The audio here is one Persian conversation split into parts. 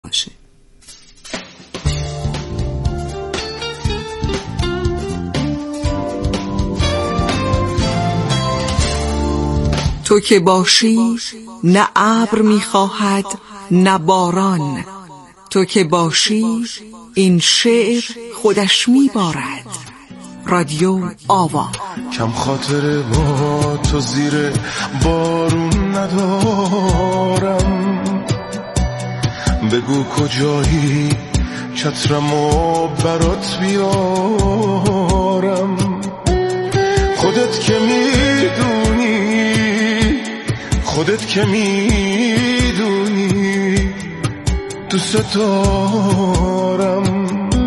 باشه. تو که باشی نه ابر می‌خواهد نه باران، تو که باشی این شعر خودش میبارد. رادیو آوا. کم خاطر با تو زیر بارون ندارم، بگو کجایی چترمو برات بیارم. خودت که میدونی، خودت که میدونی دوست دارم.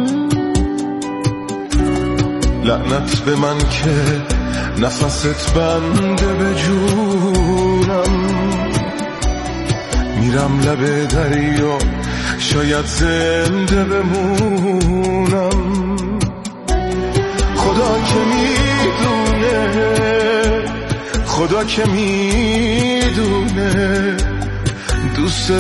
لعنت به من که نفست بنده به جونم، میرم لب دریا شاید زنده بمونم. خدا که میدونه، خدا که میدونه دوست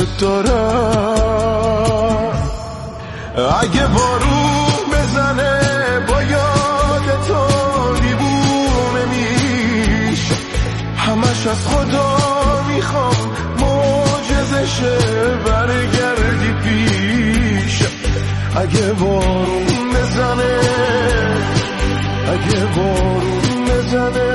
دارم. اگه بارون بزنه با یاد تو دیوونه میشه، همش از خدا میخوام معجزشه برگردی پیش. اگه بارون بزنه، اگه بارون بزنه،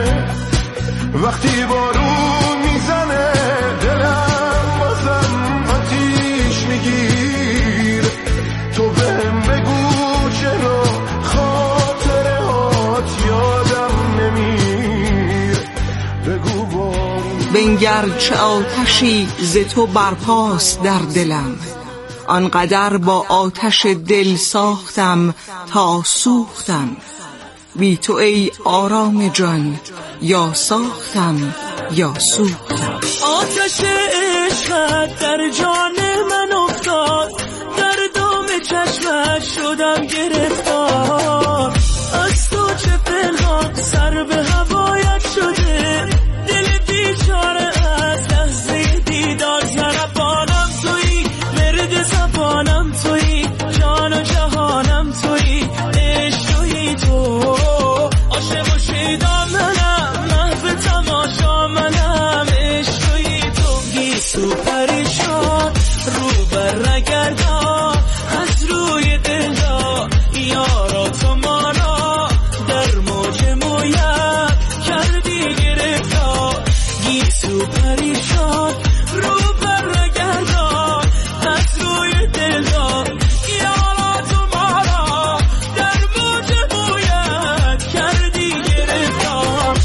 وقتی بارون میزنه دلم بازم آتیش میگیره. تو بهم بگو چرا خاطره هات یادم نمیره. بگو بارون بنگر چه آتشی ز تو برپاست در دلم، آنقدر با آتش دل ساختم تا سوختم. بی تو ای آرام جان یا ساختم یا سوختم. آتش عشقت در جان من افتاد، در دام چشمت شدم گرفتار. از تو چه پنهان سر به هوایت شده، دل بیچاره از لحظه دیدار. طربانم تویی، ورد زبانم تویی، جان و جهانم تویی، عشق تویی تو. عاشق و شیدا منم، محو تماشا منم، عشق تویی تو. گیسو پریشان رو بر نگردان از روی دلها، یارا تو ما را در موج مویت کردی گرفتار. گیسو پریشان رو بر نگردان از روی دلها، یارا تو ما را در موج مویت کردی گرفتار.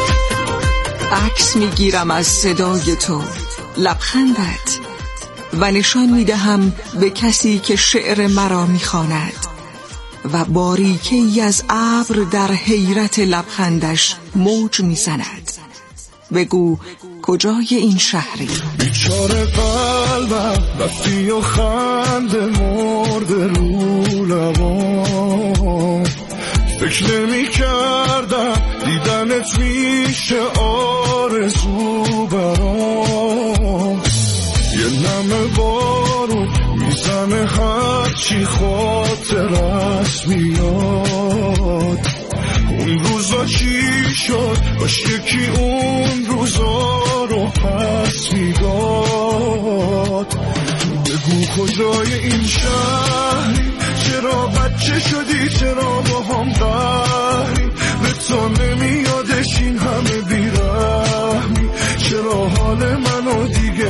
عکس میگیرم از صدای تو، لبخندت، و نشان میدهم به کسی که شعر مرا میخواند، و باریکی از ابر در حیرت لبخندش موج میزند. بگو کجای این شهری؟ بیچاره قلبم رفتی و خنده مرده رو لبام. فکر نمی کردم دیدنت میشه آرزو برام. یه نم بارون میزنه هرچی خاطرت میاد. اون روزا چی شد؟ باش یکی اون روزا رو پس میداد. بگو کجای این شهری؟ چرا بچه شدی؟ چرا با هم قهری؟ به تو نمیادش این همه بیرحمی؟ چرا حال منو دیگه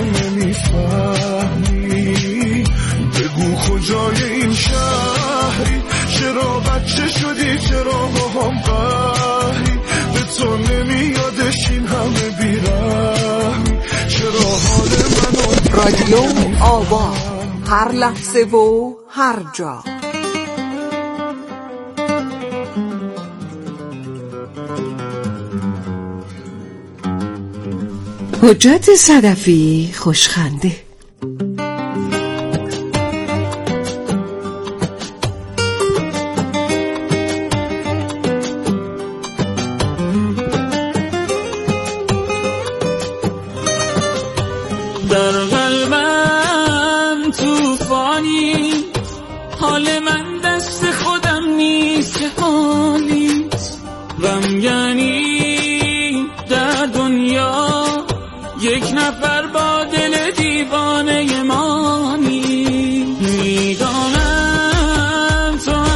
نمیفهمی؟ بگو کجای این شهری؟ چرا بچه شدی؟ چرا با هم قهری؟ به تو نمیادش این همه بیرحمی؟ چرا حال منو دیگه رادیو آوا، هر لحظه و هر جا. حجت صدفی خوشخنده. در قلبم تو فانی، حال من دست خودم نیست که حالیست. غمگینی در دنیا یک نفر با دل دیوانه مانی. میدانم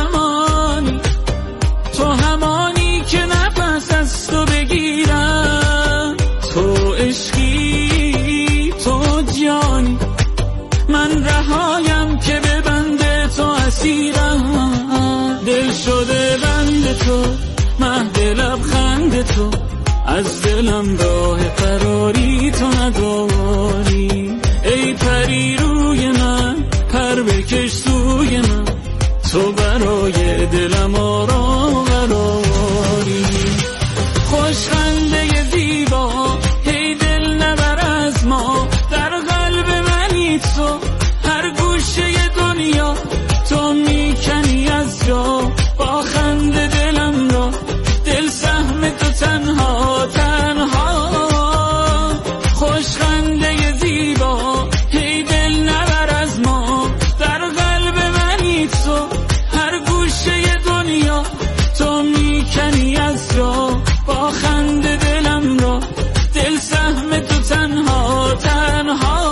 تو همانی که نفس از تو بگیرم. تو عشقی، تو جانی، من رهایم که به بند تو اسیرم. دل شده بند تو، مهد لبخند تو، از دلم راه فراری تو نداری. ای پری روی من، پر بکش سوی من، تو برای دلم آرام قراری. خوش خنده زیبا، هی دل نبر از ما، در قلب منی تو، هر گوشه دنیا تو میکنی از جا. با خنده دلم را، دل سهم تو تنها تنها. خوش خنده زیبا، هی دل نبر از ما، در قلب منی تو، هر گوشه دنیا تو میکنی از جا. با خنده دلم را، دل سهم تو تنها تنها.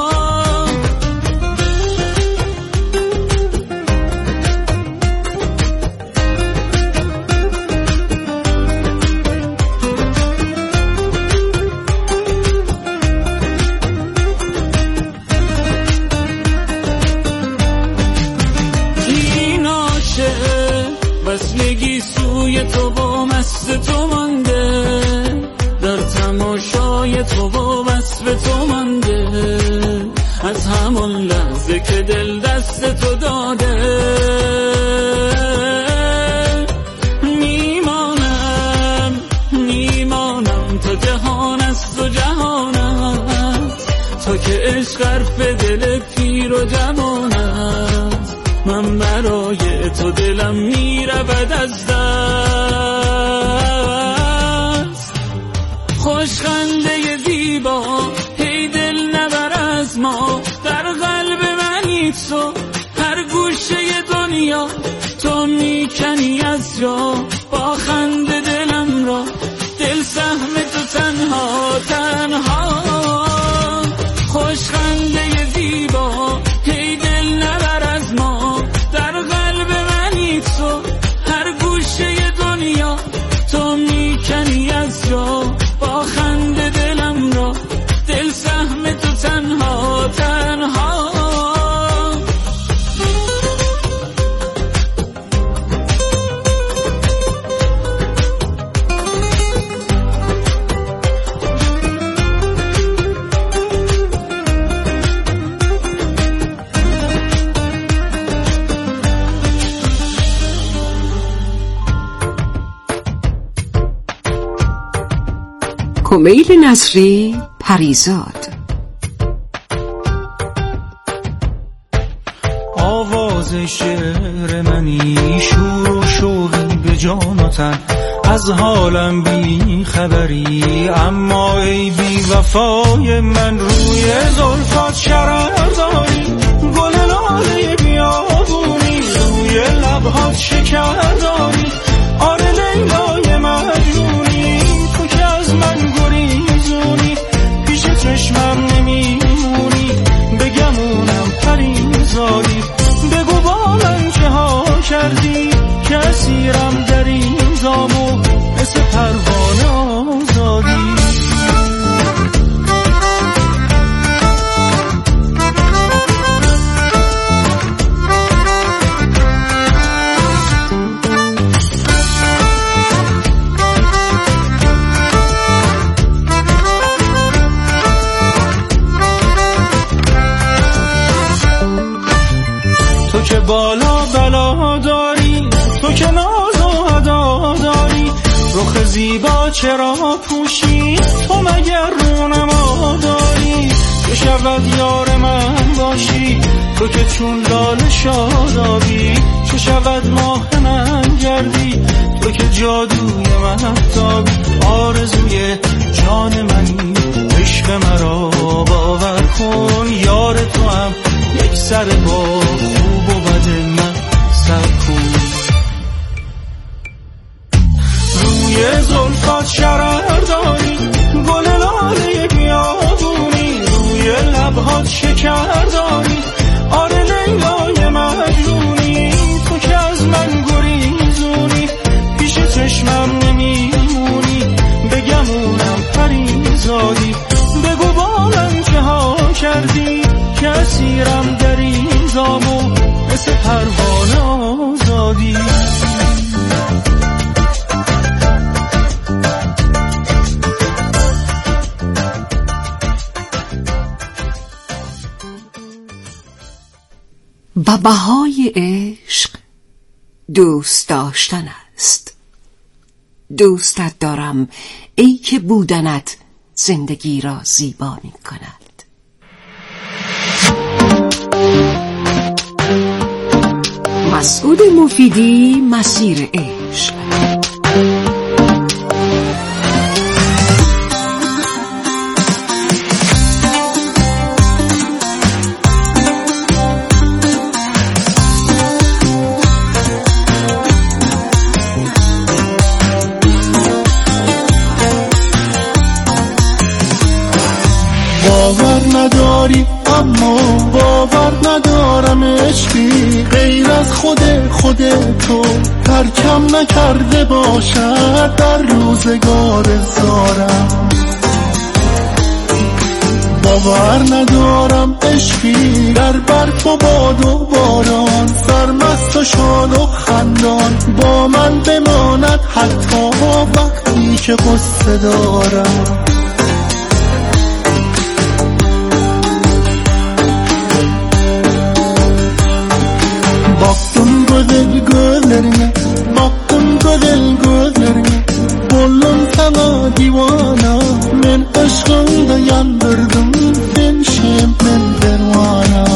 وصلگی سوی تو و مست تو مانده، در تماشای تو و وصف تو مانده. از همون لحظه که دل دست تو داده، میمانم تا جهان است و جهان است. تا که عشق حرف دل پیر و جوان است. من برای تو دلم میرود از دست. خوش خنده زیبا، هی دل نبر از ما، در قلب منی تو، هر گوشه دنیا تو میکنی از جا. با خنده دلم را، دل سهم تو تنها تنها. خوش خنده زیبا، هی دل نبر از ما، در قلب منی تو، هر گوشه دنیا تو میکنی از جا. با خنده دلم را، دل سهم تو تنها تنها. کمیل نصری، پریزاد. آواز شعر منی، شور و شوقی به جان و تن، از حالم بی خبری. اما ای بی وفای من، روی زلفات شرر داری. گل لاله بیابونی، روی لبهات شکر داری. آره لیلای مجنونی، تو که از من گریزونی. پیش چشمم نمیمونی، بگمونم پریزادی. بگو با من چه ها کردی، که اسیرم در این دامو، مثل پروانه آزادی. تو که بالا بلا داری، تو که ناز و ادا داری. رخ زیبا چرا پوشی، تو مگر رونما داری. که شود یار من باشی، تو که چون لاله شادابی. چه شود ماه من گردی، تو که جادوی مهتابی. آرزوی جان منی، عشق مرا باور کن. یار تو هم یک سر با خوب و بد من سکون. روی زلفات شرر داری گل لاله بیابونی، روی لبهات شکر داری آره لیلای مجنونی. تو که از من گریزونی پیش چشمم نمیمونی، بگمونم پریزادی بگو با من چه ها کردی که اسیرم در این زامو مثل پروانه آزادی. و بهای عشق دوست داشتن است. دوستت دارم ای که بودنت زندگی را زیبا می کند. مسعود مفیدی، مسیر عشق. باور نداری اما باور ندارم عشقی غیر از خود تو ترکم نکرده باشد در روزگار زارم. باور ندارم عشقی در برف و باد و باران سرمست و شاد و خندان با من بماند حتی وقتی که غصه دارم. Baktım gözlerine, baktım gözlerine, buldum sana divana, men aşkında yandırdım, sen şempen pervana.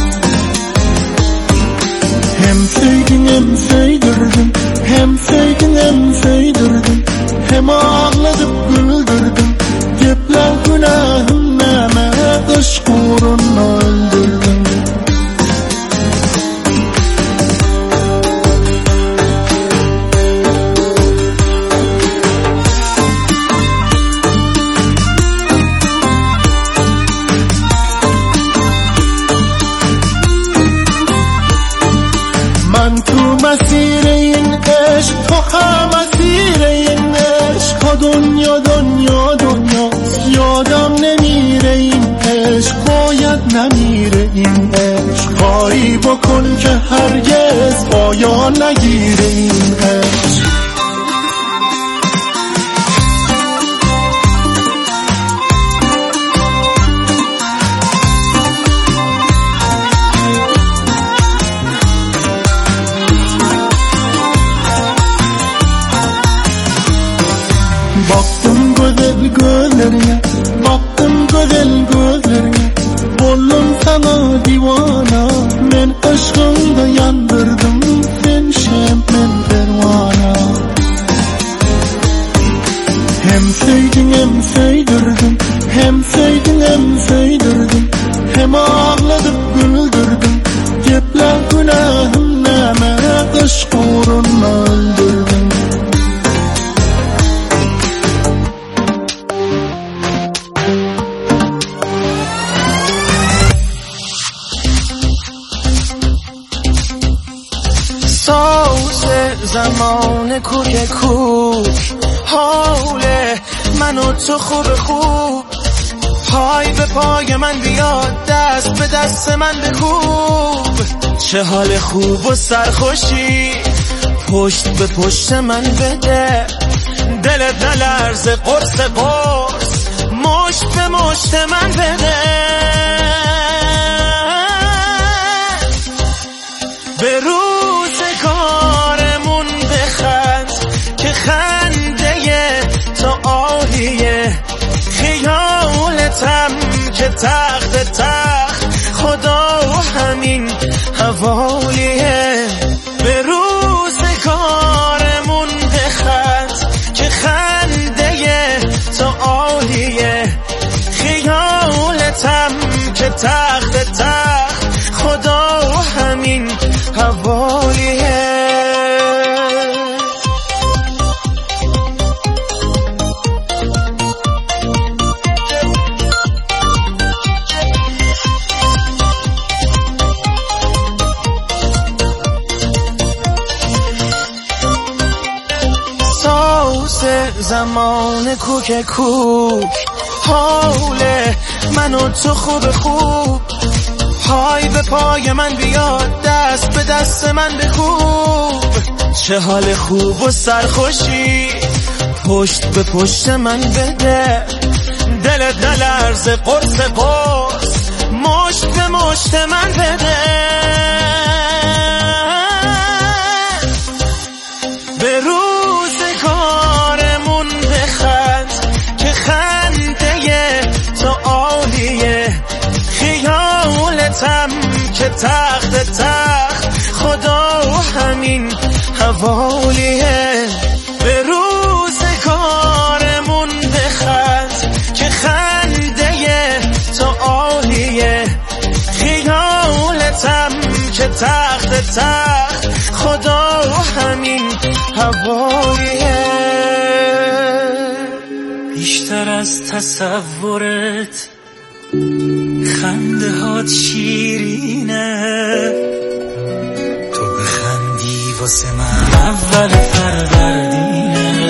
Hem sevdin hem sevdirdin, hem sevdin hem sevdirdin, hem ağladıp güldürdün, cepler günahım neme, aşk uğruna öldürdün. من تو مسیر این عشق تو هم مسیر این عشق ها دنیا دنیا دنیا یادم نمیره این عشق باید نمیره این عشق کاری بکن که هرگز پایان نگیره این عشق. Baktım gözlerine, baktım gözlerine, buldum sana divana, men aşkında yandırdım, sen şempen pervana. Hem sevdin hem sevdirdin, hem sevdin hem sevdirdin, hem ağladıp güldürdün, cepler günahım neme, aşk uğruna öldürdün. زمان کوک کوک حال من و تو خوب پای به پای من بیاد دست به دست من بکوب چه حال خوب و سرخوشی پشت به پشت من بده دلت نلرزه قرص قرص مشت به مشت من بده به روزگارمون بخند که خنده تا آهیه خیالتم که تخت خدا همین حوالیه به روزگارمون بخند که خنده تا آهیه خیالتم که تخت خدا همین حوالیه. زمان کوک کوک حال من و تو خوب خوب، پای به پای من بیاد، دست به دست من بخوب. چه حال خوب و سرخوشی پشت به پشت من بده، دلت نلرزه قرص قرص مشت به مشت من بده. به روزگارمون بخند که خنده تو عالیه، خیالتم که تخت خدا همین حوالیه. به روزگارمون بخند که خنده تو عالیه، خیالتم که تخت خدا همین حوالیه. بیشتر از تصورت خنده هات شیرینه، تو بخندی واسه من اول فروردینه.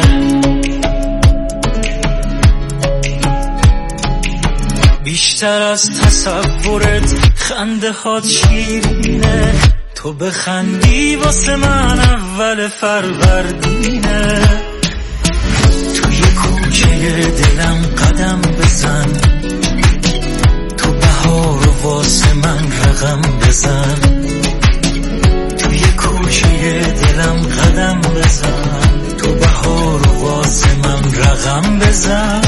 بیشتر از تصورت خنده هات شیرینه، تو بخندی واسه من اول فروردینه. توی کوچه دلم قدم بزن، تو بهار واسه من رقم بزن. توی کوچه دلم قدم بزن، تو بهار واسه من رقم بزن.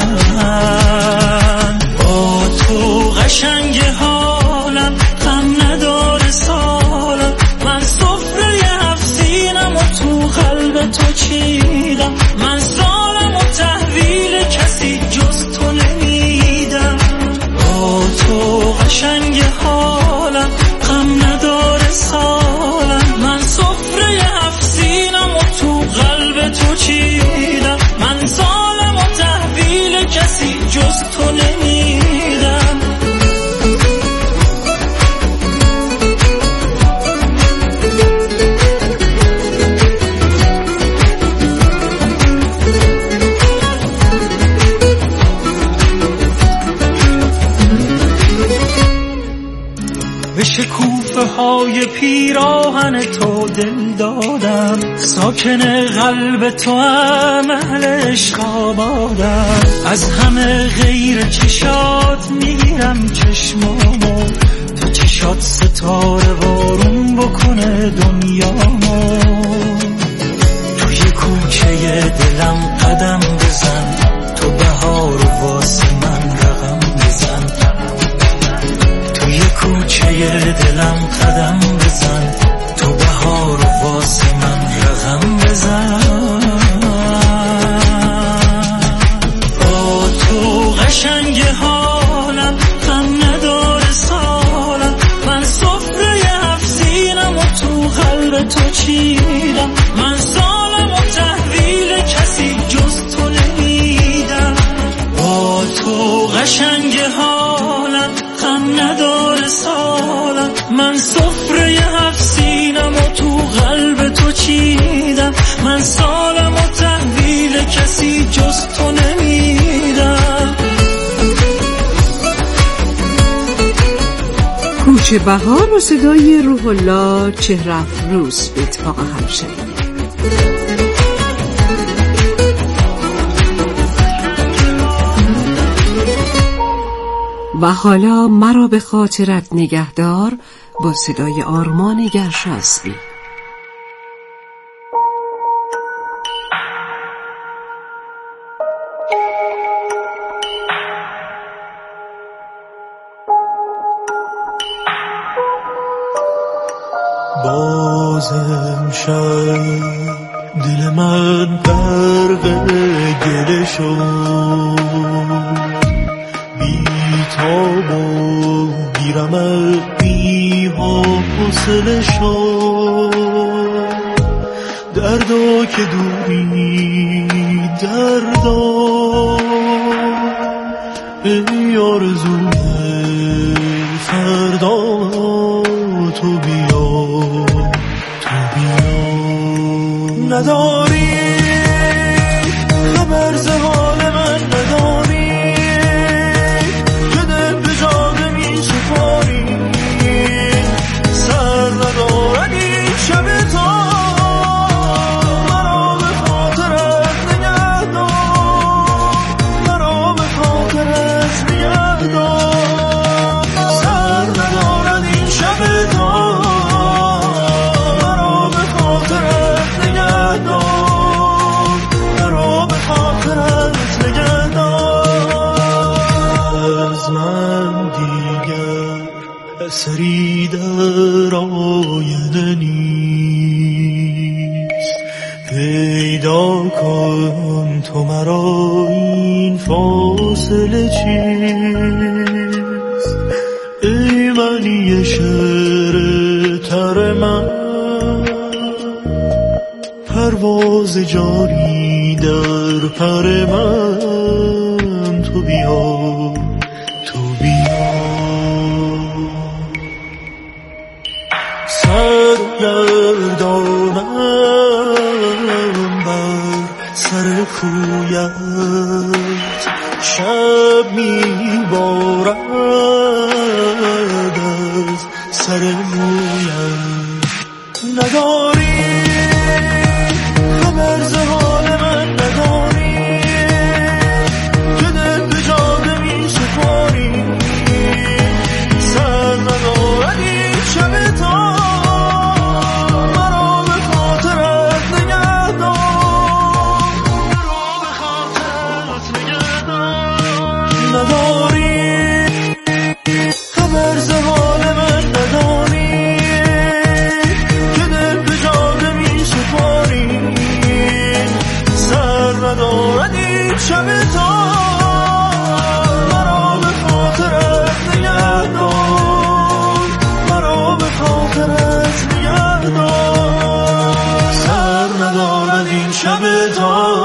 با تو قشنگ حالم غم نداره سالم، من سفره هفسینم و تو قلب تو چیدم. من سالم و تحویل کسی جز تو نمیدم. با تو قشنگ حالم غم نداره سالم، من سفره هفسینم و تو قلب تو چیدم. من سالم و تحویل کسی جز تو نمیدم. به شکوفه های پیراهن تو دل دادم، ساکن قلب تو هم اهل عشق آبادم. از همه غیر چشات میگیرم چشمامو، تا چشات ستاره بارون بکنه دنیامو. توی کوچه دلم قدم بزن، تو بهار واسه من رقم بزن. توی کوچه دلم قدم بزن، تو بهار واسه من رقم بزن. با تو قشنگ حالم غم نداره سالم، من سفره هفسینم و تو قلب تو چیدم. من سالم و تحویل کسی جز تو نمیدم. با تو قشنگ حالم غم نداره سالم، من سفره هفسینم و تو قلب تو چیدم. من سالم و تحویل کسی جز تو نمیدم. کوچه بهار و صدای روح الله چهره افروز به اتفاق هم شنید. و حالا مرا به خاطرت نگهدار با صدای آرمان گرشاسبی. بازم شب دل من غرق گله شد، بی تاب و بیرمق بی حال فاصله شد، دردا که دوری دردا، ای آرزوی فردا تو بیا، تو بیا. نداری خبر ز حال من، نداری که دل به جاده می سپاری، سر ندارد این شب تا مرا به خاطرت نگه دار، مرا به خاطرت نگه دار. سر ندارد این شب تا مرا به خاطرت نگه دار، مرا به خاطرت نگه دار. از من دیگر اثری در آینده نیست، پیدا کن تو مرا این فاصله چیست. ای منی شعر تر من، پرواز جاری در پر من، تو بیا، تو بیا. سرگردانم بر سر کویت، شب میبارد از سر مویت. نداری خبر ز حال من، نداری که دل به جاده می سپاری، سر ندارد این شب تا مرا به خاطرت نگه دار، مرا به خاطرت نگه دار. نداری خبر ز حال من، نداری که دل به جاده می سپاری، سر ندارد این شب تا مرا به خاطرت نگه دار، مرا به خاطرت نگه دار. سر ندارد این شب تا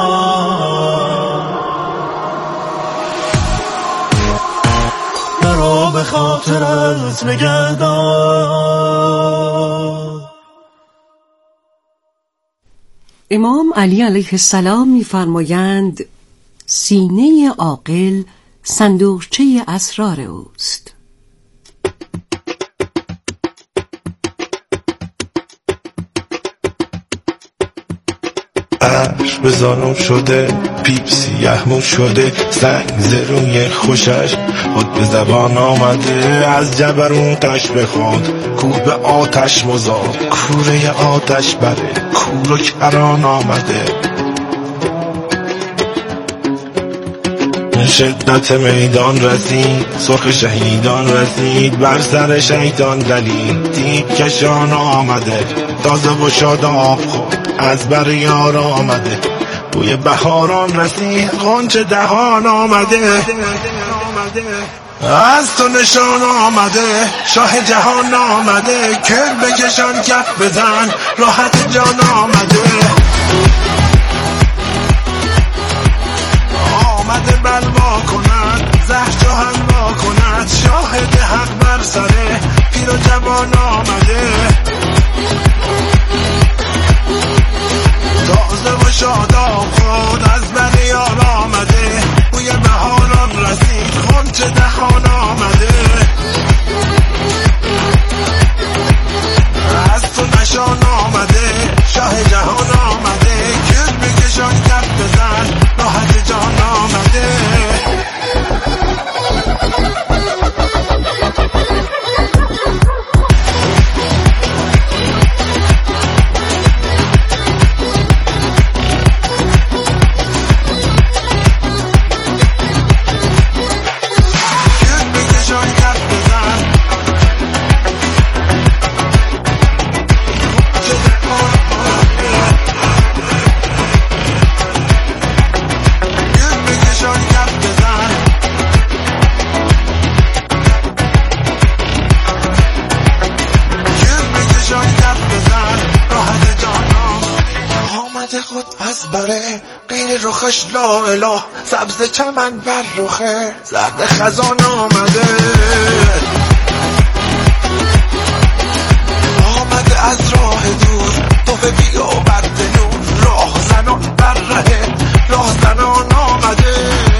مرا به خاطرت نگه دار. امام علی علیه السلام می‌فرمایند سینه عاقل صندوقچه اسرار اوست. عرش به زانو شده، پیپ سیاه مو شده، سنگ زروی خوشش خود به زبان آمده. از جبروتش به خود کوه به آتش مزاد، کوره آتش بره کور و کران آمده. شدت میدان رسید، سرخ شهیدان رسید، بر سر شیطان دلید تیک کشان آمده. تازه و شاداب خود از بر یار آمده، بوی بهاران رسید غنچه دهان آمده. از تو نشان آمده، شاه جهان آمده، کر بکشان کف بزن راحت جان آمده. آمده بلوا کند، زهر جهان با کند، شاهد حق بر سره پیر و جوان آمده. تازه و شاداب خود از بر یار آمده، بوی بهاران رسید غنچه دهان آمده. از تو نشان آمده، شاه جهان آمده، کل بکشان کف بزن راحت جان آمده. آمده خود از بره غیر رخش لا اله سبز چمن بر رخه زرد خزان آمده از راه دور تو بیا برد نور راه زنان بر ره راه زنان آمده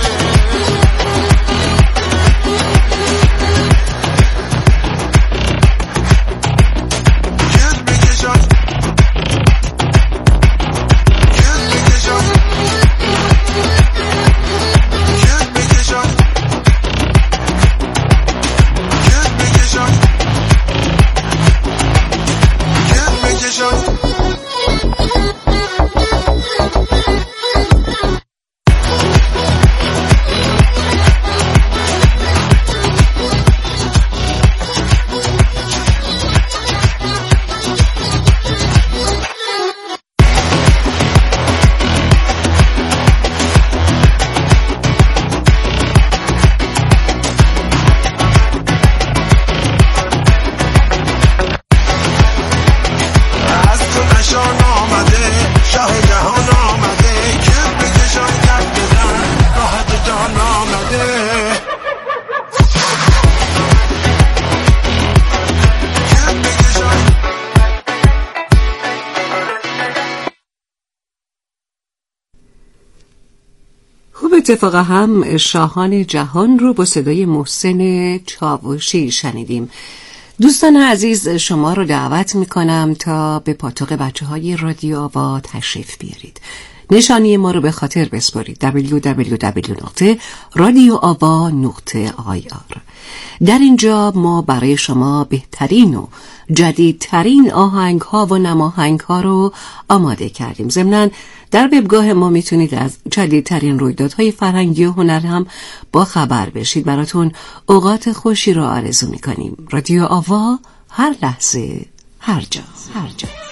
اتفاقا هم شاهان جهان رو با صدای محسن چاوشی شنیدیم. دوستان عزیز شما رو دعوت میکنم تا به پاتوق بچه‌های رادیو آوا تشریف بیارید. نشانی ما رو به خاطر بسپارید www.radioava.ir. در اینجا ما برای شما بهترین و جدیدترین آهنگ ها و نماهنگ ها رو آماده کردیم. ضمناً در وبگاه ما میتونید از جدیدترین رویدادهای فرهنگی و هنر هم با خبر بشید. براتون اوقات خوشی رو آرزو میکنیم. رادیو آوا، هر لحظه هر جا.